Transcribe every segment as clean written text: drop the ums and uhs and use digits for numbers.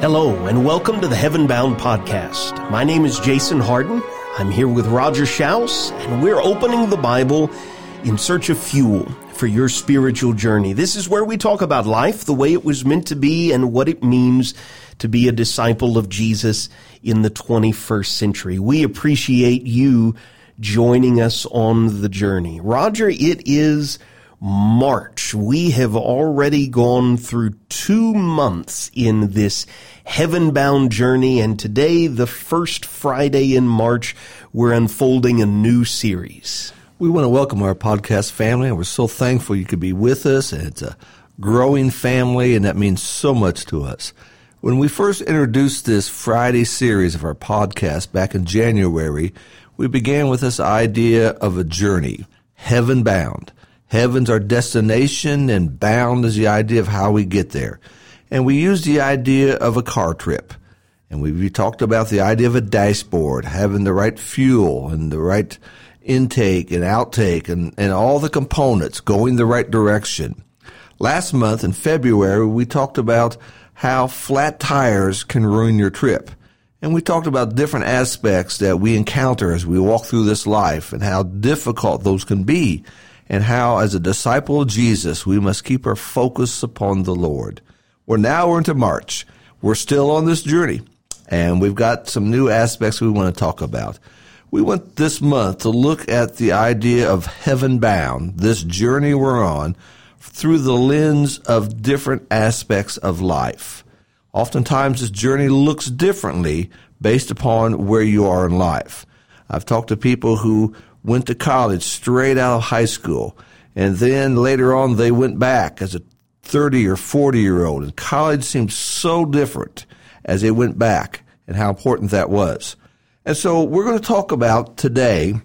Hello, and welcome to the Heaven Bound Podcast. My name is Jason Harden. I'm here with Roger Schaus, and we're opening the Bible in search of fuel for your spiritual journey. This is where we talk about life, the way it was meant to be, and what it means to be a disciple of Jesus in the 21st century. We appreciate you joining us on the journey. Roger, it is March. We have already gone through 2 months in this heaven-bound journey, and today, the first Friday in March, we're unfolding a new series. We want to welcome our podcast family, and we're so thankful you could be with us, and it's a growing family, and that means so much to us. When we first introduced this Friday series of our podcast back in January, we began with this idea of a journey, heaven-bound. Heaven's our destination, and bound is the idea of how we get there. And we used the idea of a car trip. And we talked about the idea of a dashboard, having the right fuel and the right intake and outtake and all the components going the right direction. Last month in February, we talked about how flat tires can ruin your trip. And we talked about different aspects that we encounter as we walk through this life and how difficult those can be, and how as a disciple of Jesus, we must keep our focus upon the Lord. We're into March. We're still on this journey, and we've got some new aspects we want to talk about. We want this month to look at the idea of heaven bound, this journey we're on, through the lens of different aspects of life. Oftentimes, this journey looks differently based upon where you are in life. I've talked to people who went to college straight out of high school, and then later on they went back as a 30 or 40-year-old, and college seemed so different as they went back and how important that was. And so we're going to talk about today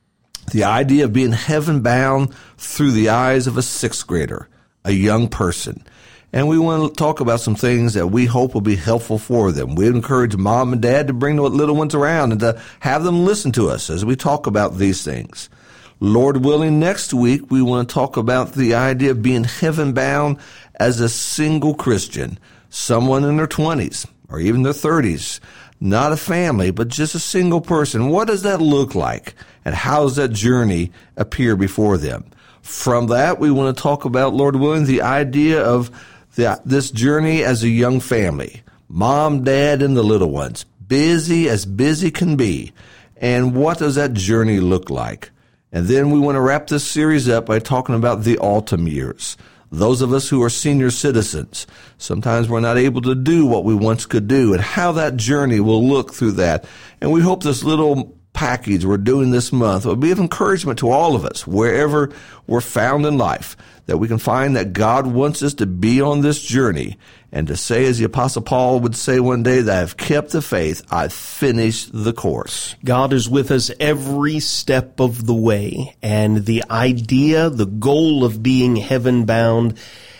the idea of being heaven-bound through the eyes of a sixth grader, a young person. And we want to talk about some things that we hope will be helpful for them. We encourage mom and dad to bring the little ones around and to have them listen to us as we talk about these things. Lord willing, next week we want to talk about the idea of being heaven-bound as a single Christian, someone in their 20s or even their 30s, not a family, but just a single person. What does that look like, and how does that journey appear before them? From that, we want to talk about, Lord willing, the idea of this journey as a young family, mom, dad, and the little ones, busy as busy can be. And what does that journey look like? And then we want to wrap this series up by talking about the autumn years. Those of us who are senior citizens, sometimes we're not able to do what we once could do, and how that journey will look through that. And we hope this little package we're doing this month will be of encouragement to all of us, wherever we're found in life, that we can find that God wants us to be on this journey and to say, as the Apostle Paul would say one day, that I've kept the faith, I've finished the course. God is with us every step of the way, and the idea, the goal of being heaven-bound,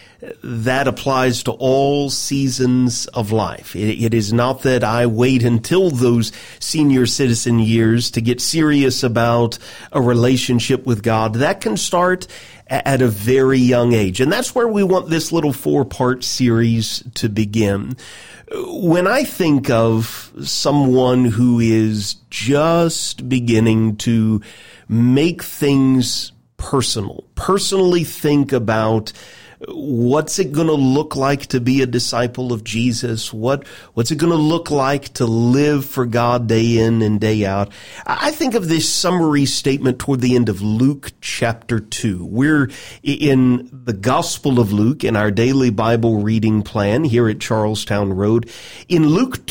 that applies to all seasons of life. It is not that I wait until those senior citizen years to get serious about a relationship with God. That can start at a very young age. And that's where we want this little 4-part series to begin. When I think of someone who is just beginning to make things personally think about what's it going to look like to be a disciple of Jesus? What's it going to look like to live for God day in and day out? I think of this summary statement toward the end of Luke chapter 2. We're in the Gospel of Luke in our daily Bible reading plan here at Charlestown Road. In Luke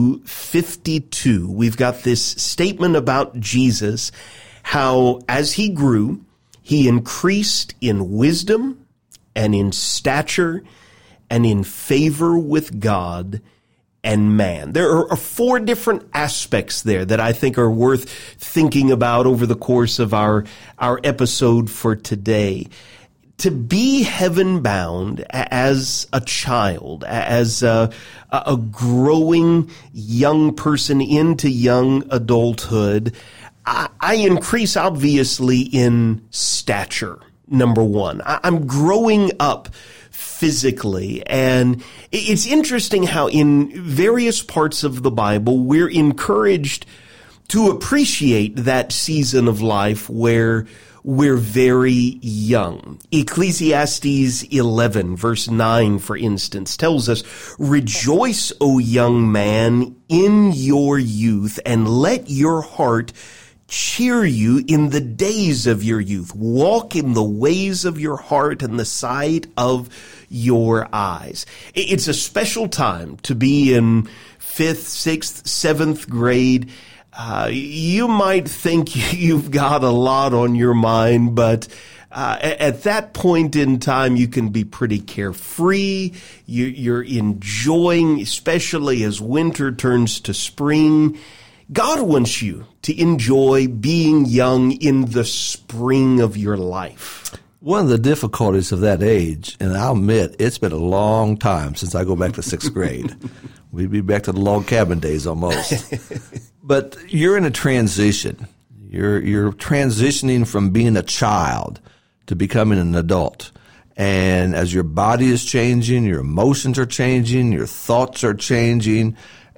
2:52, we've got this statement about Jesus, how as he grew, he increased in wisdom and in stature, and in favor with God and man. There are 4 different aspects there that I think are worth thinking about over the course of our episode for today. To be heaven-bound as a child, as a growing young person into young adulthood, I increase obviously in stature. number one. I'm growing up physically. And it's interesting how in various parts of the Bible, we're encouraged to appreciate that season of life where we're very young. Ecclesiastes 11, verse 9, for instance, tells us, "Rejoice, O young man, in your youth, and let your heart cheer you in the days of your youth. Walk in the ways of your heart and the sight of your eyes." It's a special time to be in 5th, 6th, 7th grade. You might think you've got a lot on your mind, but at that point in time, you can be pretty carefree. You're enjoying, especially as winter turns to spring. God wants you to enjoy being young in the spring of your life. One of the difficulties of that age, and I'll admit, it's been a long time since I go back to 6th grade. We'd be back to the log cabin days almost. But you're in a transition. You're transitioning from being a child to becoming an adult. And as your body is changing, your emotions are changing, your thoughts are changing.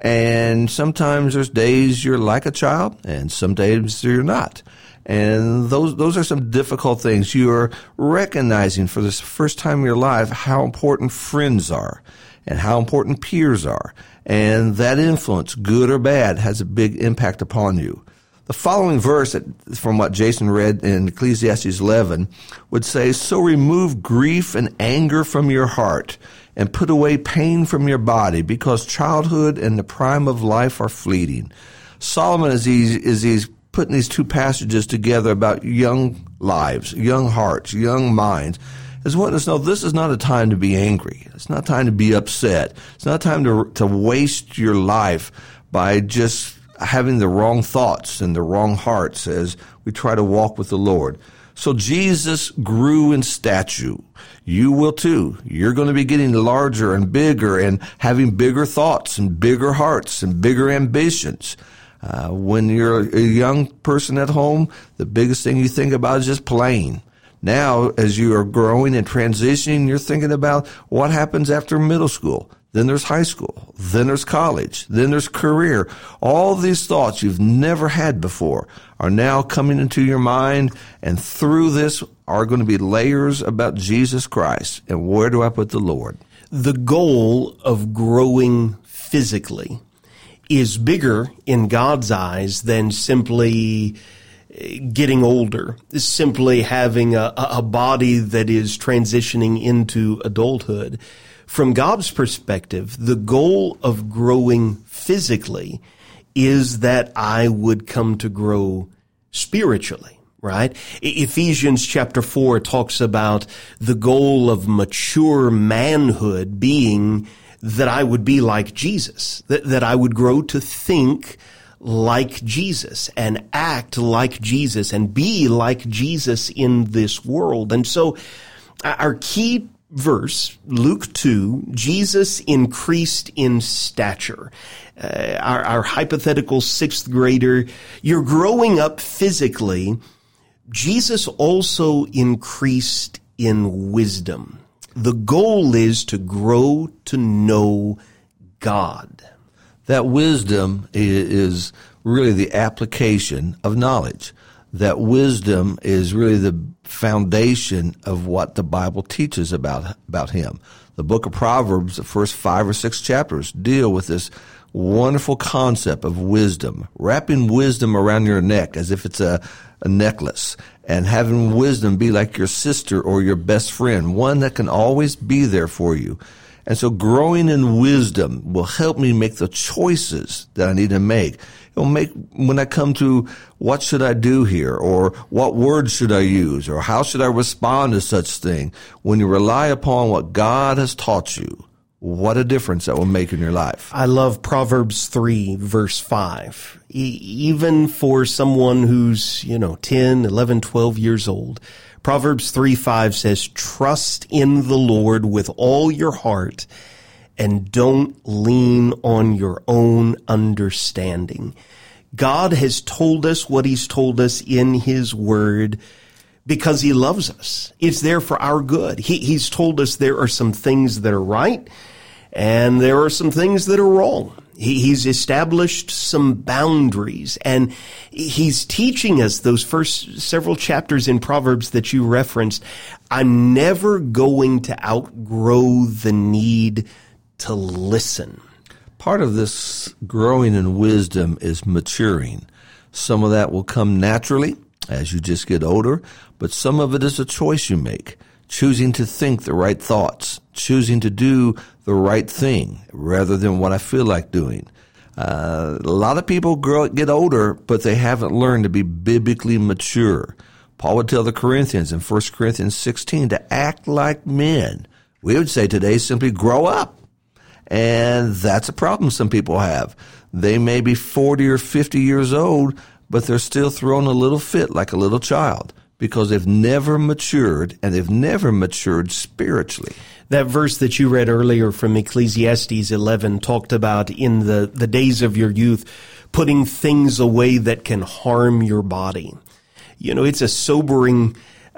And sometimes there's days you're like a child, and some days you're not. And those are some difficult things. You're recognizing for the first time in your life how important friends are and how important peers are. And that influence, good or bad, has a big impact upon you. The following verse from what Jason read in Ecclesiastes 11 would say, "So remove grief and anger from your heart and put away pain from your body, because childhood and the prime of life are fleeting." Solomon, as he's putting these two passages together about young lives, young hearts, young minds, is wanting us to know this is not a time to be angry. It's not a time to be upset. It's not a time to waste your life by just having the wrong thoughts and the wrong hearts as we try to walk with the Lord. So Jesus grew in stature. You will too. You're going to be getting larger and bigger and having bigger thoughts and bigger hearts and bigger ambitions. When you're a young person at home, the biggest thing you think about is just playing. Now, as you are growing and transitioning, you're thinking about what happens after middle school. Then there's high school. Then there's college. Then there's career. All these thoughts you've never had before are now coming into your mind, and through this are going to be layers about Jesus Christ. And where do I put the Lord? The goal of growing physically is bigger in God's eyes than simply getting older, simply having a body that is transitioning into adulthood. From God's perspective, the goal of growing physically is that I would come to grow spiritually, right? Ephesians chapter 4 talks about the goal of mature manhood being that I would be like Jesus, that I would grow to think like Jesus and act like Jesus and be like Jesus in this world. And so our key verse, Luke 2, Jesus increased in stature. Our hypothetical 6th grader, you're growing up physically. Jesus also increased in wisdom. The goal is to grow to know God. That wisdom is really the application of knowledge. That wisdom is really the foundation of what the Bible teaches about him. The book of Proverbs, the first 5 or 6 chapters, deal with this wonderful concept of wisdom, wrapping wisdom around your neck as if it's a necklace, and having wisdom be like your sister or your best friend, one that can always be there for you. And so growing in wisdom will help me make the choices that I need to make. It will make, when I come to what should I do here, or what words should I use, or how should I respond to such thing, when you rely upon what God has taught you, what a difference that will make in your life. I love Proverbs 3, verse 5. Even for someone who's, 10, 11, 12 years old, Proverbs 3:5 says, "Trust in the Lord with all your heart and don't lean on your own understanding." God has told us what he's told us in his word because he loves us. It's there for our good. He's told us there are some things that are right and there are some things that are wrong. He's established some boundaries, and he's teaching us those first several chapters in Proverbs that you referenced. I'm never going to outgrow the need to listen. Part of this growing in wisdom is maturing. Some of that will come naturally as you just get older, but some of it is a choice you make, choosing to think the right thoughts, choosing to do the right thing rather than what I feel like doing. A lot of people get older, but they haven't learned to be biblically mature. Paul would tell the Corinthians in 1 Corinthians 16 to act like men. We would say today simply grow up. And that's a problem some people have. They may be 40 or 50 years old, but they're still throwing a little fit like a little child because they've never matured, and they've never matured spiritually. That verse that you read earlier from Ecclesiastes 11 talked about in the days of your youth, putting things away that can harm your body. You know, it's a sobering,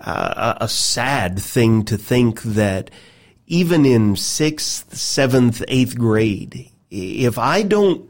a sad thing to think that even in 6th, 7th, 8th grade, if I don't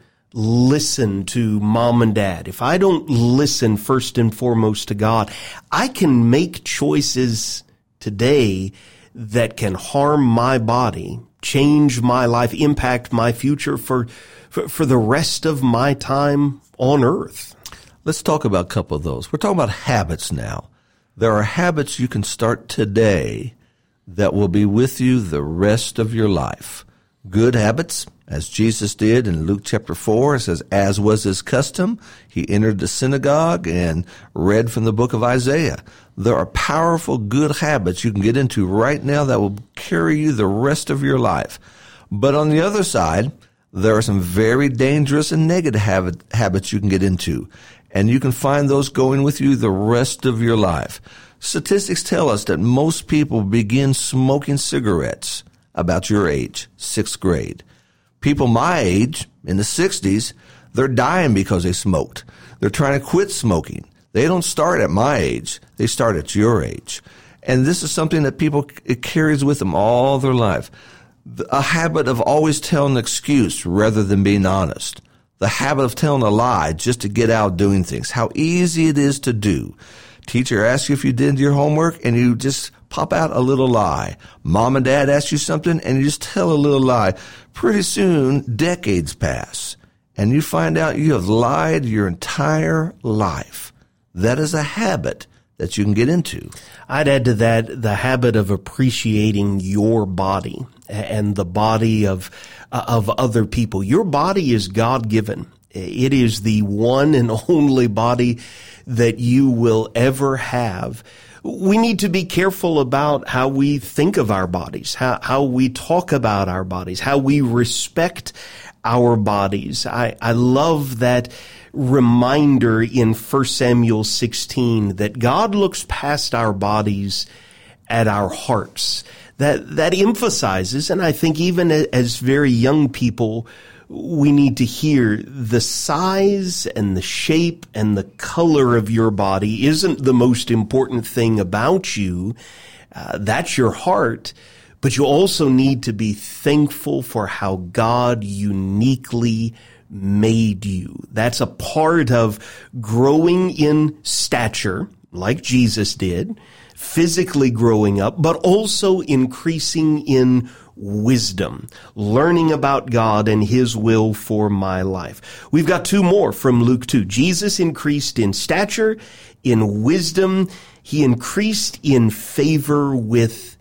listen to mom and dad, if I don't listen first and foremost to God, I can make choices today that can harm my body, change my life, impact my future for the rest of my time on earth. Let's talk about a couple of those. We're talking about habits now. There are habits you can start today that will be with you the rest of your life. Good habits, as Jesus did in Luke chapter 4, it says, as was his custom, he entered the synagogue and read from the book of Isaiah. There are powerful good habits you can get into right now that will carry you the rest of your life. But on the other side, there are some very dangerous and negative habits you can get into, and you can find those going with you the rest of your life. Statistics tell us that most people begin smoking cigarettes about your age, 6th grade. People my age, in the 60s, they're dying because they smoked. They're trying to quit smoking. They don't start at my age. They start at your age. And this is something that it carries with them all their life. A habit of always telling an excuse rather than being honest. The habit of telling a lie just to get out doing things. How easy it is to do. Teacher asks you if you did your homework and you just pop out a little lie. Mom and dad ask you something and you just tell a little lie. Pretty soon, decades pass and you find out you have lied your entire life. That is a habit that you can get into. I'd add to that the habit of appreciating your body and the body of other people. Your body is God-given. It is the one and only body that you will ever have. We need to be careful about how we think of our bodies, how we talk about our bodies, how we respect our bodies. I love that reminder in 1 Samuel 16 that God looks past our bodies at our hearts. That emphasizes, and I think even as very young people, we need to hear the size and the shape and the color of your body isn't the most important thing about you. That's your heart. But you also need to be thankful for how God uniquely made you. That's a part of growing in stature, like Jesus did, physically growing up, but also increasing in wisdom, learning about God and his will for my life. We've got two more from Luke 2. Jesus increased in stature, in wisdom. He increased in favor with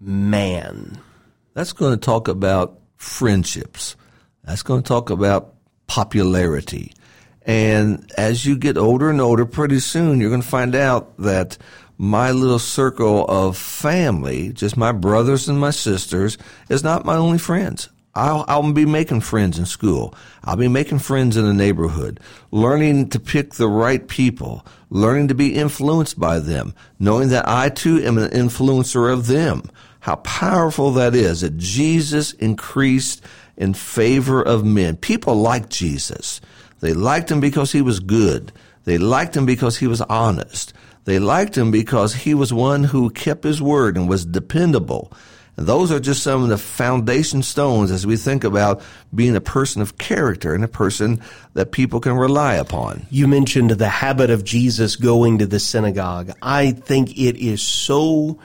man. That's going to talk about friendships. That's going to talk about popularity. And as you get older and older, pretty soon you're going to find out that my little circle of family, just my brothers and my sisters, is not my only friends. I'll be making friends in school. I'll be making friends in the neighborhood, learning to pick the right people, learning to be influenced by them, knowing that I too am an influencer of them. How powerful that is, that Jesus increased in favor of men. People liked Jesus. They liked him because he was good. They liked him because he was honest. They liked him because he was one who kept his word and was dependable. And those are just some of the foundation stones as we think about being a person of character and a person that people can rely upon. You mentioned the habit of Jesus going to the synagogue. I think it is so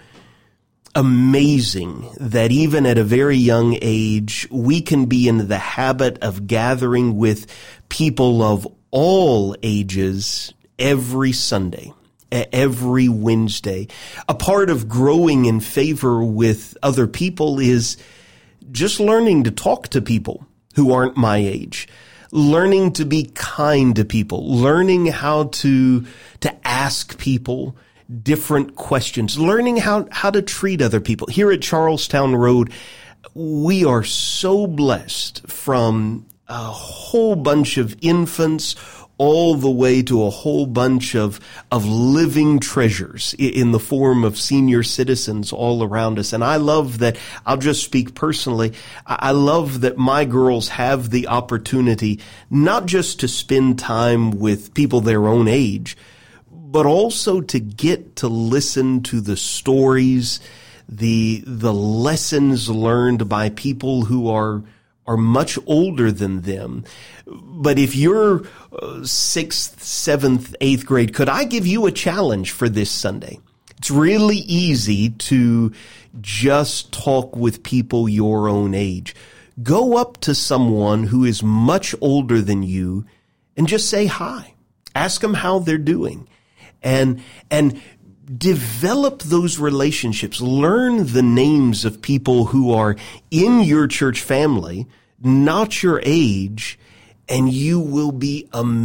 amazing that even at a very young age, we can be in the habit of gathering with people of all ages every Sunday, every Wednesday. A part of growing in favor with other people is just learning to talk to people who aren't my age, learning to be kind to people, learning how to ask people different questions, learning how to treat other people. Here at Charlestown Road, we are so blessed from a whole bunch of infants all the way to a whole bunch of living treasures in the form of senior citizens all around us. And I love that, I'll just speak personally, I love that my girls have the opportunity not just to spend time with people their own age, but also to get to listen to the stories, the lessons learned by people who are much older than them. But if you're 6th, 7th, 8th grade, could I give you a challenge for this Sunday? It's really easy to just talk with people your own age. Go up to someone who is much older than you and just say hi. Ask them how they're doing. And develop those relationships. Learn the names of people who are in your church family, not your age, and you will be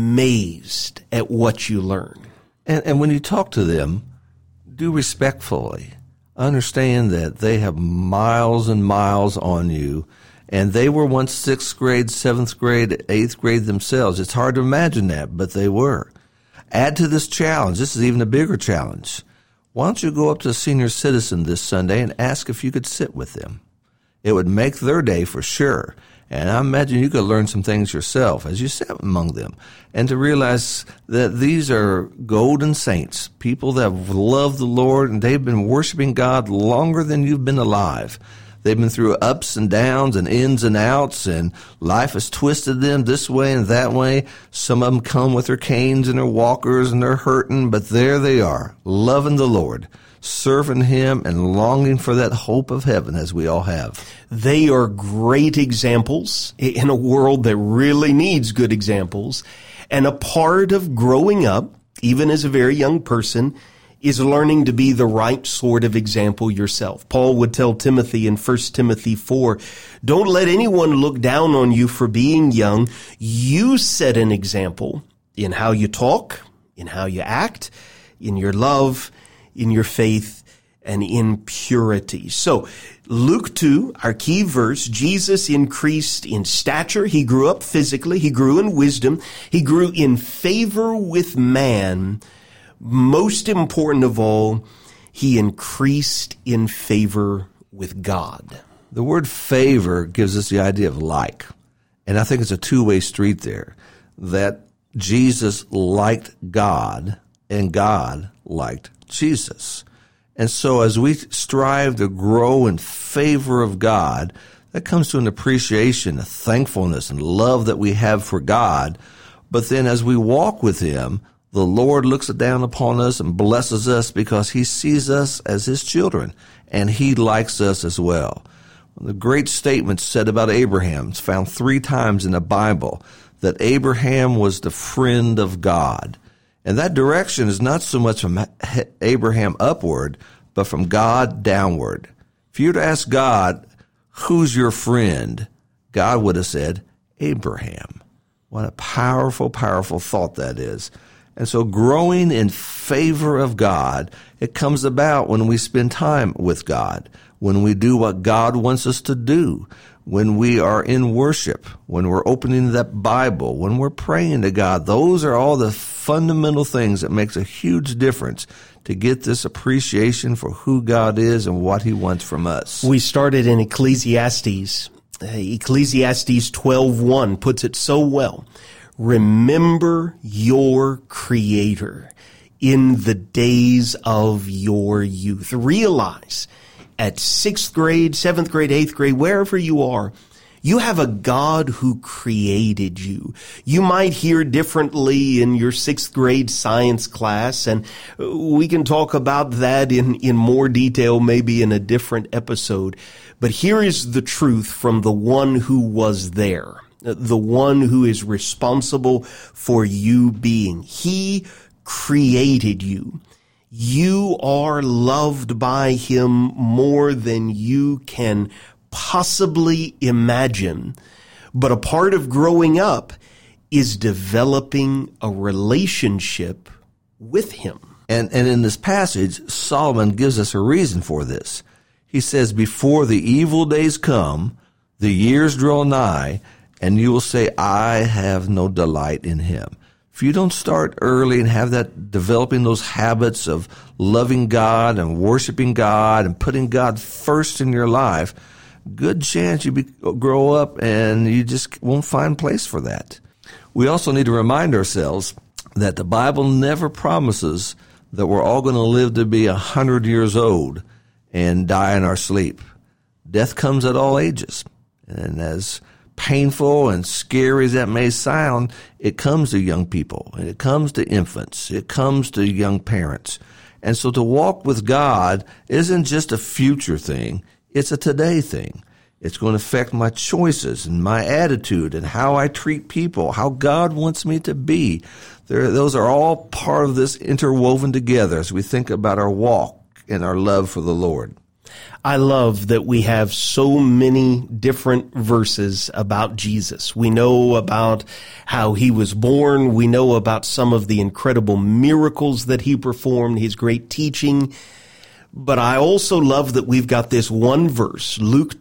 amazed at what you learn. And when you talk to them, do respectfully. Understand that they have miles and miles on you, and they were once 6th grade, 7th grade, 8th grade themselves. It's hard to imagine that, but they were. Add to this challenge. This is even a bigger challenge. Why don't you go up to a senior citizen this Sunday and ask if you could sit with them? It would make their day for sure. And I imagine you could learn some things yourself as you sit among them. And to realize that these are golden saints, people that have loved the Lord, and they've been worshiping God longer than you've been alive. They've been through ups and downs and ins and outs, and life has twisted them this way and that way. Some of them come with their canes and their walkers, and they're hurting, but there they are, loving the Lord, serving Him, and longing for that hope of heaven as we all have. They are great examples in a world that really needs good examples. And a part of growing up, even as a very young person, is learning to be the right sort of example yourself. Paul would tell Timothy in 1 Timothy 4, don't let anyone look down on you for being young. You set an example in how you talk, in how you act, in your love, in your faith, and in purity. So, Luke 2, our key verse, Jesus increased in stature. He grew up physically. He grew in wisdom. He grew in favor with man. Most important of all, he increased in favor with God. The word favor gives us the idea of like. And I think it's a two-way street there. That Jesus liked God and God liked Jesus. And so as we strive to grow in favor of God, that comes to an appreciation, a thankfulness, and love that we have for God. But then as we walk with Him, the Lord looks down upon us and blesses us because He sees us as His children, and He likes us as well. The great statement said about Abraham, it's found 3 times in the Bible, that Abraham was the friend of God. And that direction is not so much from Abraham upward, but from God downward. If you were to ask God, who's your friend? God would have said, Abraham. What a powerful, powerful thought that is. And so growing in favor of God, it comes about when we spend time with God, when we do what God wants us to do, when we are in worship, when we're opening that Bible, when we're praying to God. Those are all the fundamental things that makes a huge difference to get this appreciation for who God is and what He wants from us. We started in Ecclesiastes. Ecclesiastes 12:1 puts it so well. Remember your Creator in the days of your youth. Realize at 6th grade, 7th grade, 8th grade, wherever you are, you have a God who created you. You might hear differently in your 6th grade science class, and we can talk about that in more detail, maybe in a different episode. But here is the truth from the one who was there, the one who is responsible for you being. He created you. You are loved by him more than you can possibly imagine. But a part of growing up is developing a relationship with him. And in this passage, Solomon gives us a reason for this. He says, before the evil days come, the years draw nigh, and you will say, I have no delight in him. If you don't start early and have that, developing those habits of loving God and worshiping God and putting God first in your life, good chance you grow up and you just won't find place for that. We also need to remind ourselves that the Bible never promises that we're all going to live to be 100 years old and die in our sleep. Death comes at all ages. And as painful and scary as that may sound, it comes to young people, and it comes to infants, it comes to young parents. And so to walk with God isn't just a future thing, it's a today thing. It's going to affect my choices and my attitude and how I treat people, how God wants me to be. Those are all part of this interwoven together as we think about our walk and our love for the Lord. I love that we have so many different verses about Jesus. We know about how he was born. We know about some of the incredible miracles that he performed, his great teaching. But I also love that we've got this one verse, Luke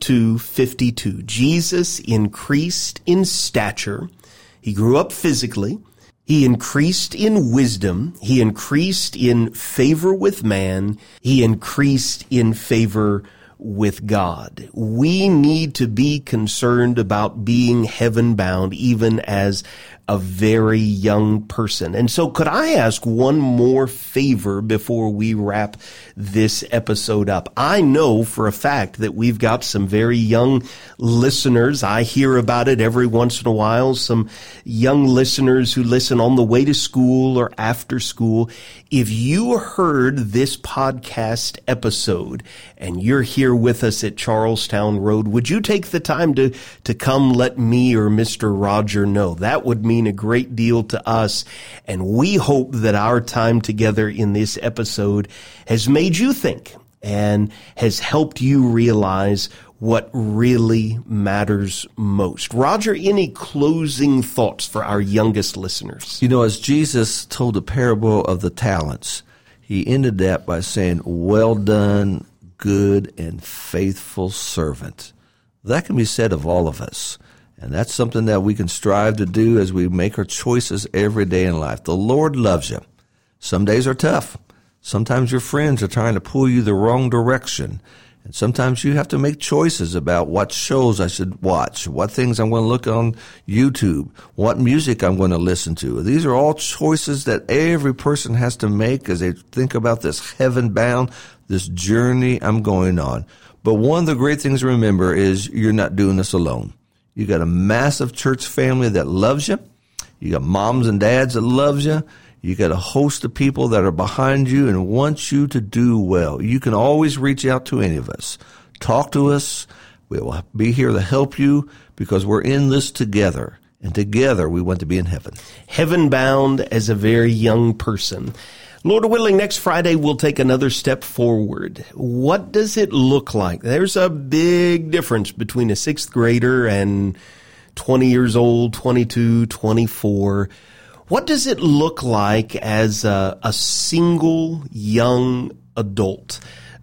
2:52. Jesus increased in stature. He grew up physically. He increased in wisdom. He increased in favor with man. He increased in favor with God. We need to be concerned about being heaven bound even as a very young person. And so could I ask one more favor before we wrap this episode up? I know for a fact that we've got some very young listeners. I hear about it every once in a while. Some young listeners who listen on the way to school or after school. If you heard this podcast episode and you're here with us at Charlestown Road, would you take the time to come let me or Mr. Roger know? That would mean a great deal to us, and we hope that our time together in this episode has made you think and has helped you realize what really matters most. Roger, any closing thoughts for our youngest listeners? You know, as Jesus told the parable of the talents, he ended that by saying, well done, good and faithful servant. That can be said of all of us. And that's something that we can strive to do as we make our choices every day in life. The Lord loves you. Some days are tough. Sometimes your friends are trying to pull you the wrong direction. And sometimes you have to make choices about what shows I should watch, what things I'm going to look on YouTube, what music I'm going to listen to. These are all choices that every person has to make as they think about this heaven-bound, this journey I'm going on. But one of the great things to remember is you're not doing this alone. You got a massive church family that loves you. You got moms and dads that loves you. You got a host of people that are behind you and want you to do well. You can always reach out to any of us. Talk to us. We will be here to help you because we're in this together. And together we want to be in heaven. Heaven bound as a very young person. Lord willing, next Friday we'll take another step forward. What does it look like? There's a big difference between a 6th grader and 20 years old, 22, 24. What does it look like as a single young adult?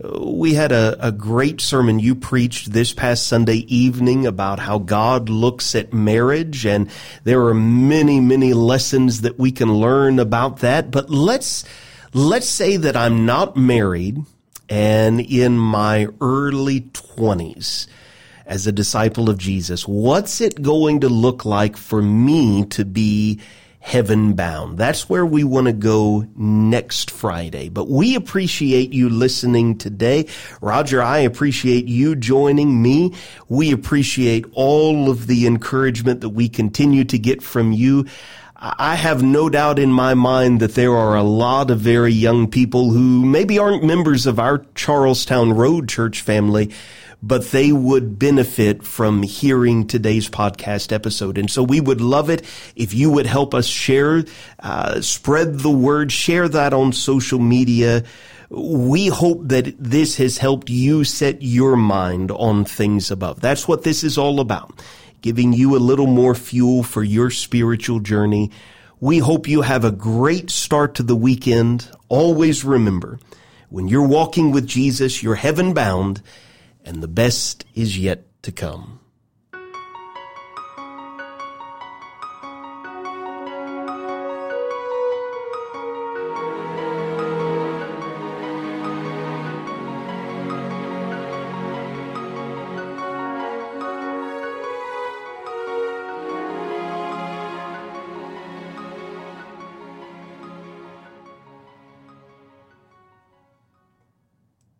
We had a great sermon you preached this past Sunday evening about how God looks at marriage, and there are many, many lessons that we can learn about that. But let's say that I'm not married and in my early 20s. as a disciple of Jesus? What's it going to look like for me to be heaven bound? That's where we want to go next Friday. But we appreciate you listening today. Roger, I appreciate you joining me. We appreciate all of the encouragement that we continue to get from you. I have no doubt in my mind that there are a lot of very young people who maybe aren't members of our Charlestown Road Church family, but they would benefit from hearing today's podcast episode. And so we would love it if you would help us share, spread the word, share that on social media. We hope that this has helped you set your mind on things above. That's what this is all about, giving you a little more fuel for your spiritual journey. We hope you have a great start to the weekend. Always remember, when you're walking with Jesus, you're heaven bound, and the best is yet to come.